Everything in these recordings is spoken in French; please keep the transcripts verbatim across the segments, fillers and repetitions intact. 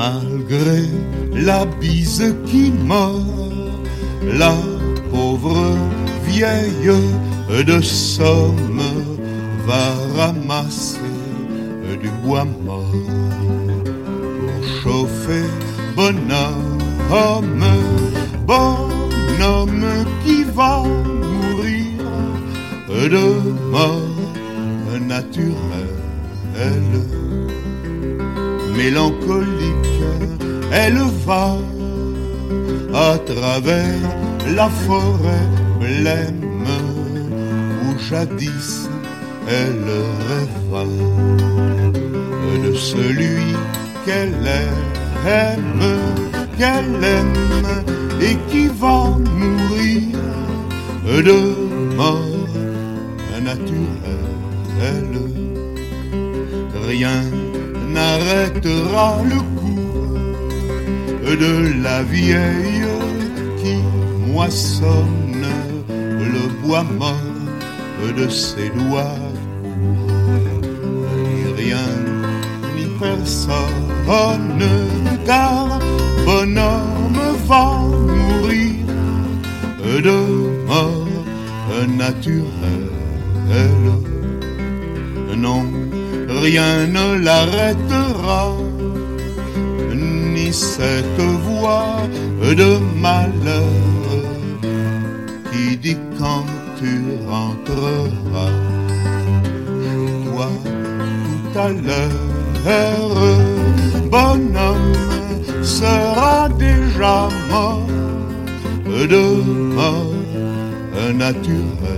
Malgré la bise qui mord, la pauvre vieille de Somme va ramasser du bois mort pour chauffer bonhomme, bonhomme qui va mourir de mort naturelle. Mélancolique, elle va à travers la forêt blême où jadis elle rêva de celui qu'elle aime, qu'elle aime et qui va mourir de mort naturelle. Rien n'arrêtera le cours de la vieille qui moissonne le bois mort de ses doigts courts. Ni rien ni personne, car bonhomme va mourir de mort naturelle. Non, rien ne l'arrêtera, ni cette voix de malheur qui dit quand tu rentreras chez toi tout à l'heure, bonhomme sera déjà mort de mort naturelle.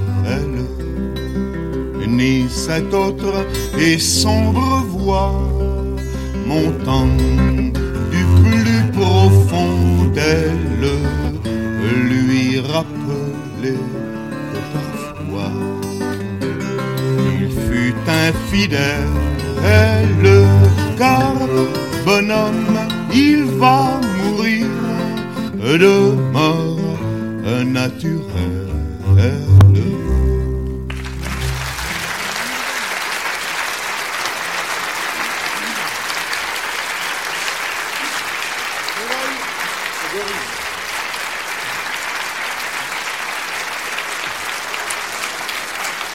Ni cette autre et sombre voix montant du plus profond d'elle lui rappelait que parfois il fut infidèle, car bonhomme il va mourir de mort naturelle.